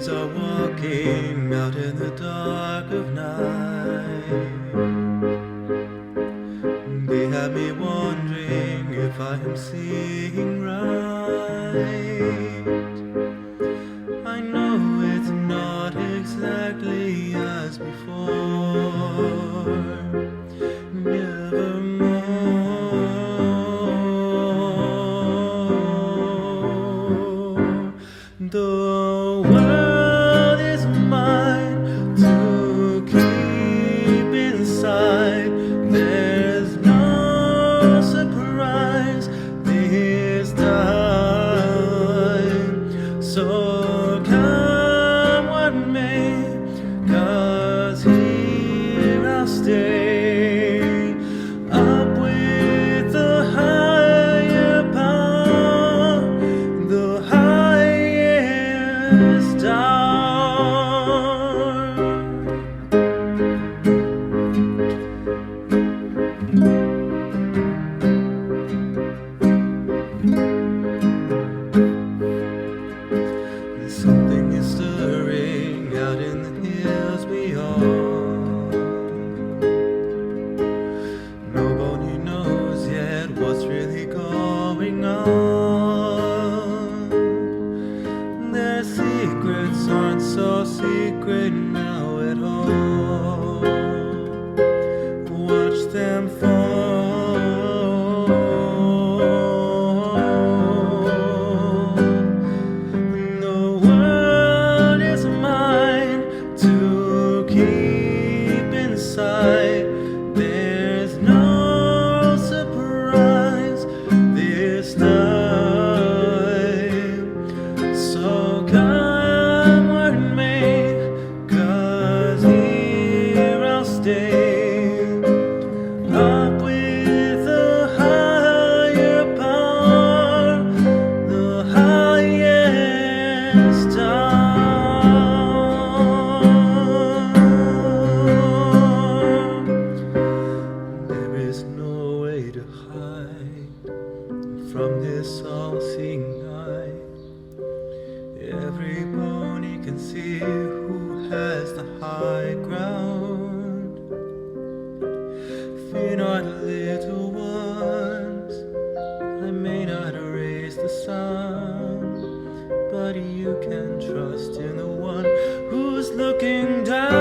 Spirits are walking out in the dark of night. They have me wondering if I am seeing right. I know it's not exactly as before. Nevermore. The world is mine to keep inside. There's no surprise this time. So come what may, 'cause here I'll stay, up with the higher power, the highest star. Something is stirring out in the hills beyond. Nobody knows yet what's really going on. Their secrets aren't so secret now at all. Watch them fall. The world is mine to keep inside. There's no surprise this time. So come what may, 'cause here I'll stay, up with the higher power, the highest star. There is no way to hide from this all-seeing eye. Everybody can see who has the high ground. Fear not, little ones, I may not raise the sun, but you can trust in the one who's looking down.